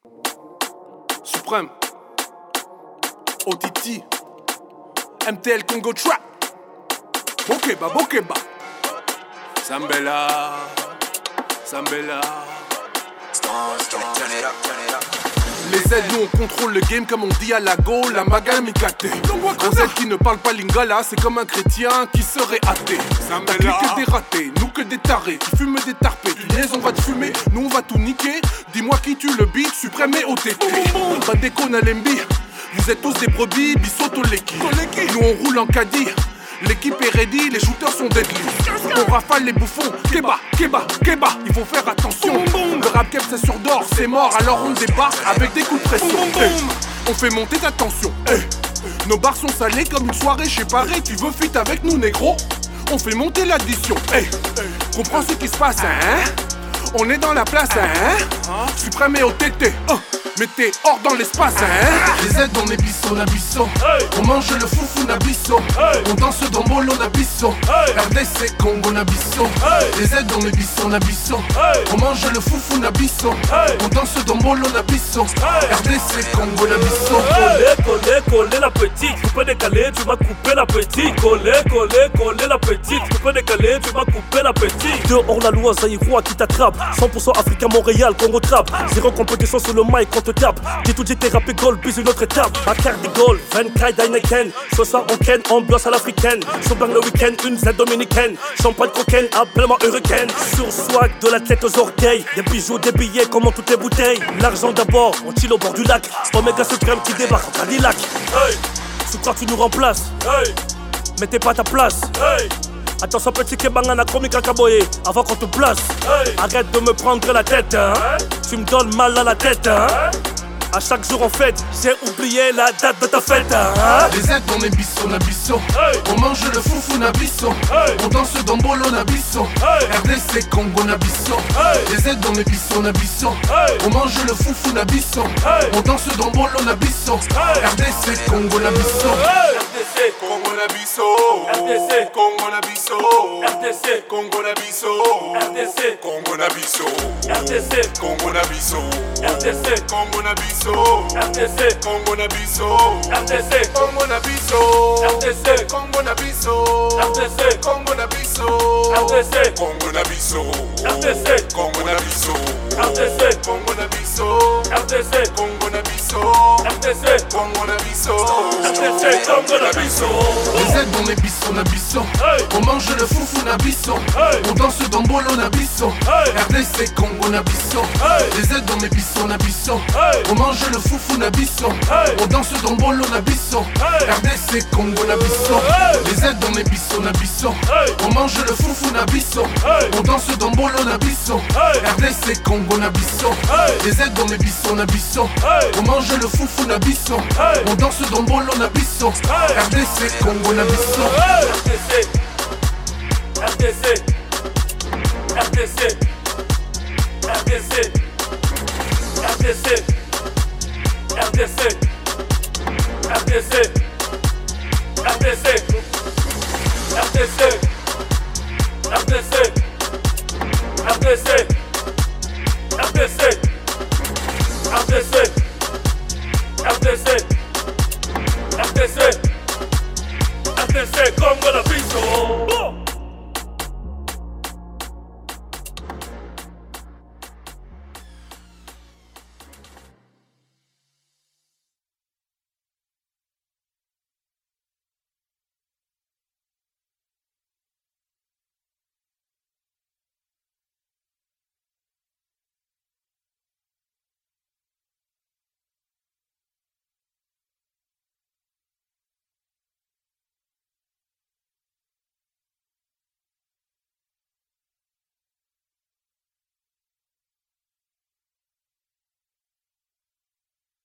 Suprême, OTT, MTL Congo Trap, Bokeba, Bokeba, Zambella, Zambella. Les Z, nous on contrôle le game comme on dit à la go, la maga mikate. Un Z qui ne parle pas lingala, c'est comme un chrétien qui serait athée. T'as que des ratés, nous que des tarés, qui fument des tarpés. Tu niaises, on va te fumer, nous on va tout niquer. Dis-moi qui tue le beat, Suprême et OTT. Pas des cons à l'MB, vous êtes tous des brebis, bisotto l'équipe. Nous on roule en caddie. L'équipe est ready, les shooters sont deadly. On rafale les bouffons, Keba, Keba, Keba. Il faut faire attention. Le rap cap c'est sur d'or, c'est mort. Alors on débarque avec des coups de pression. On fait monter ta tension. Nos bars sont salés comme une soirée chez Paris. Tu veux fit avec nous négro? On fait monter l'addition. Comprends ce qui se passe, hein? On est dans la place, hein? Suprême et OTT. Mettez hors dans l'espace, hein? Les Z on est bisso, nabisso. On mange le foufou, nabisso. On danse dans Molo, nabisso. RDC, Congo, nabisso. Les Z on est bisso, nabisso. On mange le foufou, nabisso. On danse dans Molo, nabisso. RDC, Congo, nabisso. Coller la petite. Tu peux décaler, tu vas couper la petite. Coller la petite. Tu peux décaler, tu vas couper la petite. Dehors la loi, Zaïrois qui t'attrape. 100% africain, Montréal, Congo trap. Zéro compétition sur le mic quand te tape. Dis tout dit t'es rappé goal, bis une autre étape. Bacardi des goal, 24 Heineken. Ce soir on ken, ambiance à l'africaine. Sur blanc le week-end, une Z dominicaine. Champagne cocaine, appelle-moi hurricane. Sur swag, de la tête aux orteils. Des bijoux, des billets, comment toutes les bouteilles. L'argent d'abord, on chill au bord du lac. Omega Suprême qui débarque en Cadillac. Sous quoi tu nous remplaces? Mais t'es pas à ta place. Attention petit kebangana chromique à caboyer avant qu'on te place. Arrête de me prendre la tête, hein. Tu me donnes mal à la tête, hein. À chaque jour en fête, j'ai oublié la date de ta fête, hein. Les Z on est bisso, nabisso. On mange le foufou, nabisso. On danse dans Bolo, nabisso. RDC, Congo, nabisso. Les Z on est bisso, nabisso. On mange le foufou, nabisso. On danse dans Bolo, nabisso. RDC, Congo, nabisso. RDC, Congo, nabisso. RDC, Congo, nabisso. RDC, Congo, nabisso. RDC, Congo, nabisso. RDC, Congo, nabisso. RDC, Congo, nabisso. RDC, Congo, nabisso. RDC, Congo, nabisso. RDC, Congo, nabisso. RDC, Congo, nabisso. RDC, Congo, nabisso. RDC, Congo, nabisso. RDC, Congo, nabisso. RDC, Congo, nabisso. RDC, Congo, nabisso. RDC, Congo, nabisso. Les Z on est bisso, nabisso. On mange le foufou, nabisso. On danse dans Bolo, nabisso. RDC, Congo, nabisso. Les Z on est bisso, nabisso. On mange le foufou, nabisso. On danse dans Bolo, nabisso. RDC, Congo, nabisso. Les Z on est bisso, nabisso. On mange le foufou, nabisso. On danse dans Bolo, nabisso. RDC, Congo, nabisso. Les Z on est bisso, nabisso. On mange le foufou, nabisso. On danse dans Bolo, nabisso. RDC, Congo, nabisso. RDC, RDC, RDC, RDC, RDC, RDC, RDC, RDC, RDC, RDC, RDC, RDC, RDC, RDC, RDC, RDC, Congo, nabisso.